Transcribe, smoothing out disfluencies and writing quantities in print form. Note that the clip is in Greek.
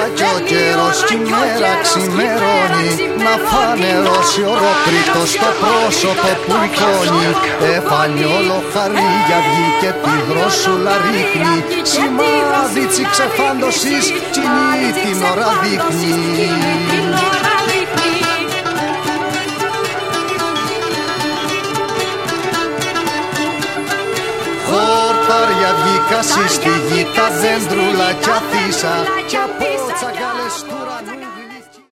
κι ο καιρός κι η μέρα ξημερώνει. Να φανερώσει ολόκληρο στο πρόσωπο που εικόνει. Έφανε όλο χαρίγια βγήκε τη δρόσουλα ρίχνει. Σημάδι τσι ξεφάντωσης κοινή την ώρα δείχνει. Χορτάρια βγήκα στη γη, τα δέντρουλα κι αφήσα κι απότσα.